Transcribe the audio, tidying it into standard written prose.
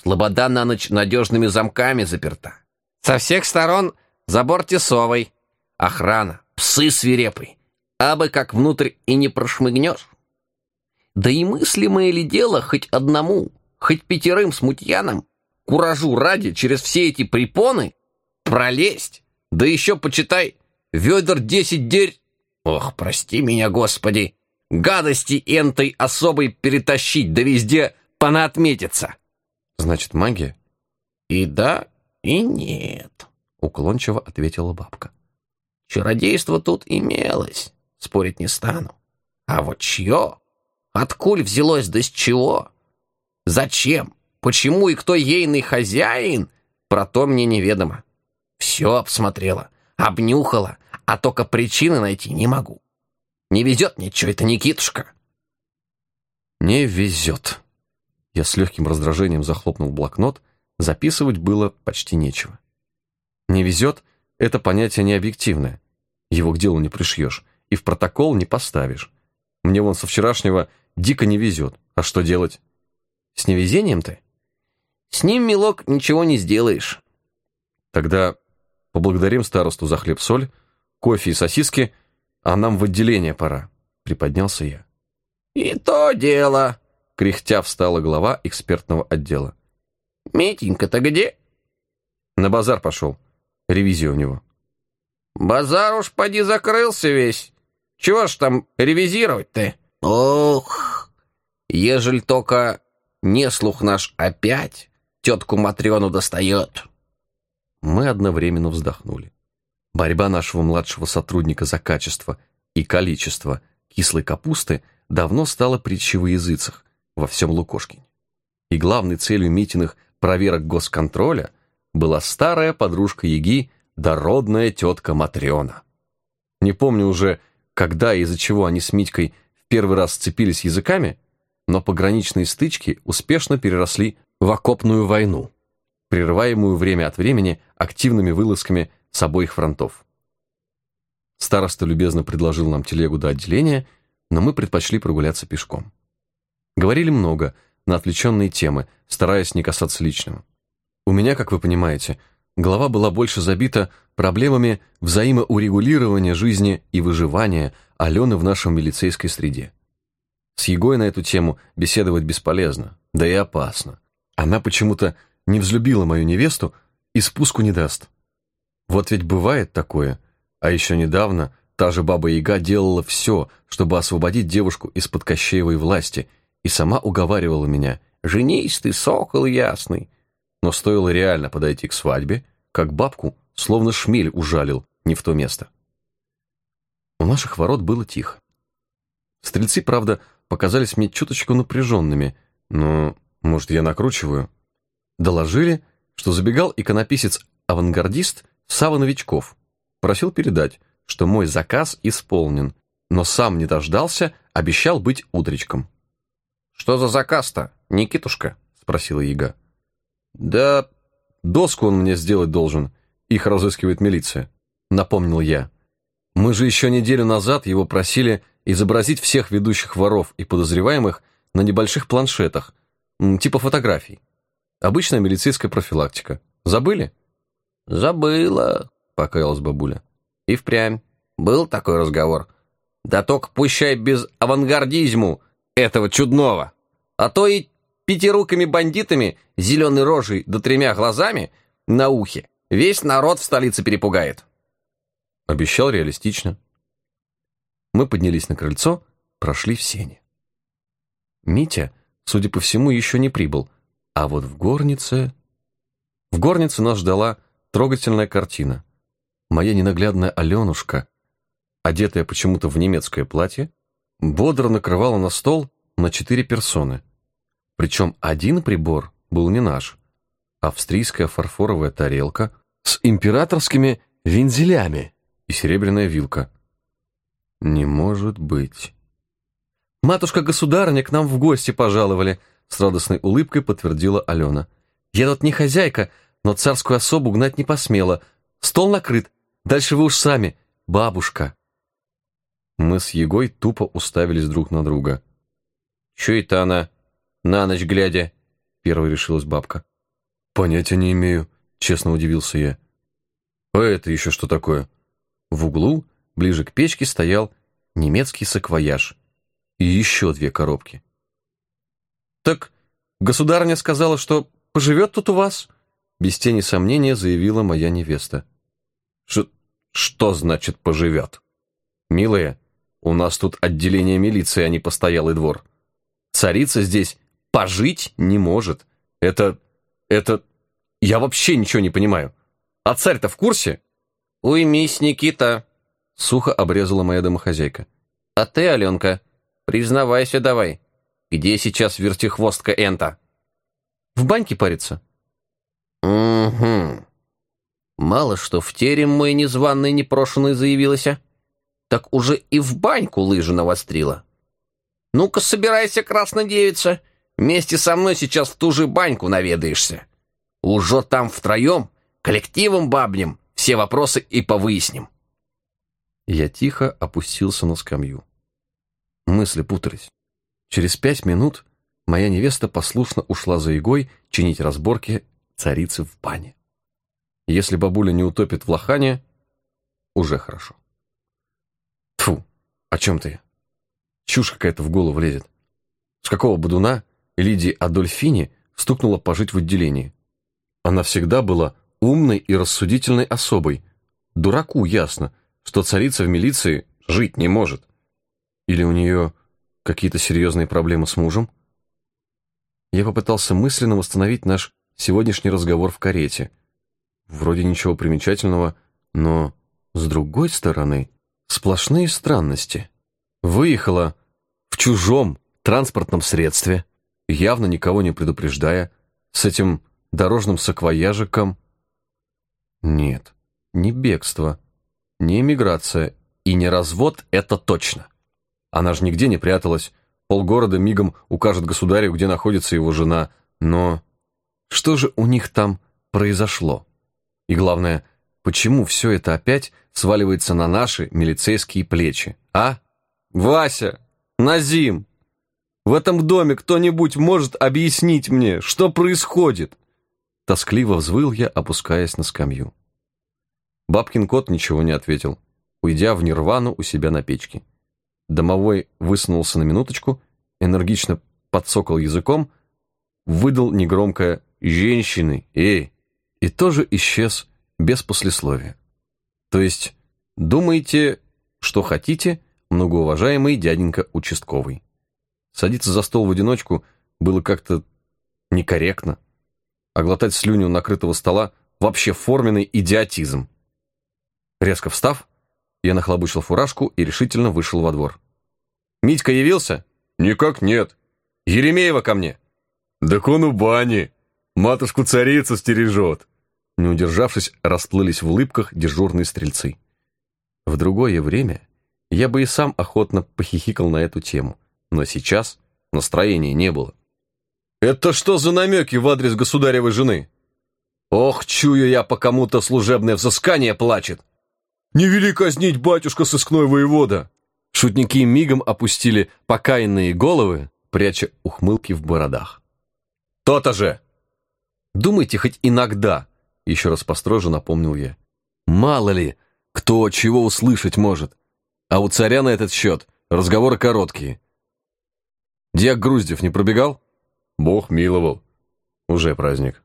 Слобода на ночь надежными замками заперта. Со всех сторон забор тесовый. Охрана, псы свирепый. Абы как внутрь и не прошмыгнешь. Да и мыслимое ли дело хоть одному, хоть 5 смутьянам, куражу ради через все эти препоны пролезть, да еще, почитай, ведер 10 дерь... Ох, прости меня, Господи, гадости энтой особой перетащить, да везде понаотметиться. Значит, магия? И да, и нет, Уклончиво ответила бабка. Чародейство тут имелось, спорить не стану. А вот чье? Откуль взялось, да с чего? Зачем? Почему и кто ейный хозяин? Про то мне неведомо. Все обсмотрела, обнюхала, а только причины найти не могу. Не везет мне чё-то, Никитушка. Не везет. Я с легким раздражением захлопнул блокнот, записывать было почти нечего. Не везет — это понятие необъективное. Его к делу не пришьешь и в протокол не поставишь. Мне вон со вчерашнего дико не везет. А что делать? С невезением-то? С ним, милок, ничего не сделаешь. Тогда поблагодарим старосту за хлеб-соль, кофе и сосиски, а нам в отделение пора. Приподнялся я. И то дело. Кряхтя встала глава экспертного отдела. Митенька-то где? На базар пошел. Ревизия у него. Базар уж поди закрылся весь. Чего ж там ревизировать-то? Ох, ежель только неслух наш опять тетку Матрёну достает. Мы одновременно вздохнули. Борьба нашего младшего сотрудника за качество и количество кислой капусты давно стала притчей во языцах во всем Лукошкине. И главной целью Митиных проверок госконтроля была старая подружка Яги, дородная тетка Матрёна. Не помню уже, когда и из-за чего они с Митькой в первый раз сцепились языками, но пограничные стычки успешно переросли в окопную войну, прерываемую время от времени активными вылазками с обоих фронтов. Староста любезно предложил нам телегу до отделения, но мы предпочли прогуляться пешком. Говорили много, на отвлеченные темы, стараясь не касаться личного. У меня, как вы понимаете, голова была больше забита проблемами взаимоурегулирования жизни и выживания Алены в нашем милицейской среде. С Егой на эту тему беседовать бесполезно, да и опасно. Она почему-то не взлюбила мою невесту и спуску не даст. Вот ведь бывает такое, а еще недавно та же Баба-Яга делала все, чтобы освободить девушку из-под Кощеевой власти, и сама уговаривала меня: «Женись ты, сокол ясный». Но стоило реально подойти к свадьбе, как бабку словно шмель ужалил не в то место. У наших ворот было тихо. Стрельцы, правда, показались мне чуточку напряженными, но, может, я накручиваю. Доложили, что забегал иконописец-авангардист Сава Новичков. Просил передать, что мой заказ исполнен, но сам не дождался, обещал быть утречком. «Что за заказ-то, Никитушка?» — спросила Яга. «Да доску он мне сделать должен, их разыскивает милиция», — напомнил я. «Мы же еще неделю назад его просили изобразить всех ведущих воров и подозреваемых на небольших планшетах, типа фотографий. Обычная милицейская профилактика. Забыли?» «Забыла», — покаялась бабуля. «И впрямь. Был такой разговор. Да только пущай без авангардизму этого чудного. А то и 5 бандитами, зеленой рожей да 3 глазами на ухе весь народ в столице перепугает». Обещал реалистично. Мы поднялись на крыльцо, прошли в сени. Митя, судя по всему, еще не прибыл, а вот в горнице... В горнице нас ждала трогательная картина. Моя ненаглядная Аленушка, одетая почему-то в немецкое платье, бодро накрывала на стол на 4 персоны. Причем один прибор был не наш. Австрийская фарфоровая тарелка с императорскими вензелями и серебряная вилка. Не может быть. «Матушка-государыня к нам в гости пожаловали», с радостной улыбкой подтвердила Алена. «Я тут не хозяйка, но царскую особу гнать не посмела. Стол накрыт. Дальше вы уж сами, бабушка». Мы с Егой тупо уставились друг на друга. «Чё это она, на ночь глядя?» Первой решилась бабка. Понятия не имею, честно удивился я. А это еще что такое? В углу, ближе к печке, стоял немецкий саквояж и еще 2 коробки. Так государыня сказала, что поживет тут у вас? Без тени сомнения заявила моя невеста. Что значит поживет? Милая, у нас тут отделение милиции, а не постоялый двор. Царица здесь пожить не может. Это... Я вообще ничего не понимаю. А царь-то в курсе? Уймись, Никита, сухо обрезала моя домохозяйка. А ты, Аленка, признавайся давай. Где сейчас вертихвостка Энта? В баньке парится. Угу. Мало что в терем мой незваный непрошенный заявилась, так уже и в баньку лыжи навострила. Ну-ка, собирайся, красная девица, вместе со мной сейчас в ту же баньку наведаешься. Уже там втроем, коллективом бабнем, все вопросы и повыясним. Я тихо опустился на скамью. Мысли путались. Через 5 минут моя невеста послушно ушла за игой чинить разборки царицы в бане. Если бабуля не утопит в лохане, уже хорошо. Тьфу, о чем ты? Чушь какая-то в голову лезет. С какого бодуна Лидии Адольфине стукнуло пожить в отделении? Она всегда была умной и рассудительной особой. Дураку ясно, что царица в милиции жить не может. Или у нее какие-то серьезные проблемы с мужем? Я попытался мысленно восстановить наш сегодняшний разговор в карете. Вроде ничего примечательного, но, с другой стороны, сплошные странности. Выехала в чужом транспортном средстве, явно никого не предупреждая, с этим дорожным саквояжиком. Нет, не бегство, не эмиграция и не развод, это точно. Она же нигде не пряталась, полгорода мигом укажет государю, где находится его жена. Но что же у них там произошло? И главное, почему все это опять сваливается на наши милицейские плечи, а? Вася, Назим, в этом доме кто-нибудь может объяснить мне, что происходит? Тоскливо взвыл я, опускаясь на скамью. Бабкин кот ничего не ответил, уйдя в нирвану у себя на печке. Домовой высунулся на минуточку, энергично подсокал языком, выдал негромкое «Женщины, эй!» и тоже исчез без послесловия. То есть, думаете, что хотите, многоуважаемый дяденька участковый. Садиться за стол в одиночку было как-то некорректно, а глотать слюню накрытого стола вообще форменный идиотизм. Резко встав, я нахлобучил фуражку и решительно вышел во двор. «Митька явился?» «Никак нет. Еремеева ко мне». «Так он у бани. Матушку-царицу стережет». Не удержавшись, расплылись в улыбках дежурные стрельцы. В другое время я бы и сам охотно похихикал на эту тему, но сейчас настроения не было. «Это что за намеки в адрес государевой жены? Ох, чую я, по кому-то служебное взыскание плачет. Не вели казнить, батюшка сыскной воевода!» Шутники мигом опустили покаянные головы, пряча ухмылки в бородах. «То-то же! Думайте хоть иногда!» Еще раз построже напомнил я. «Мало ли, кто чего услышать может. А у царя на этот счет разговоры короткие». «Дьяк Груздев не пробегал?» «Бог миловал. Уже праздник».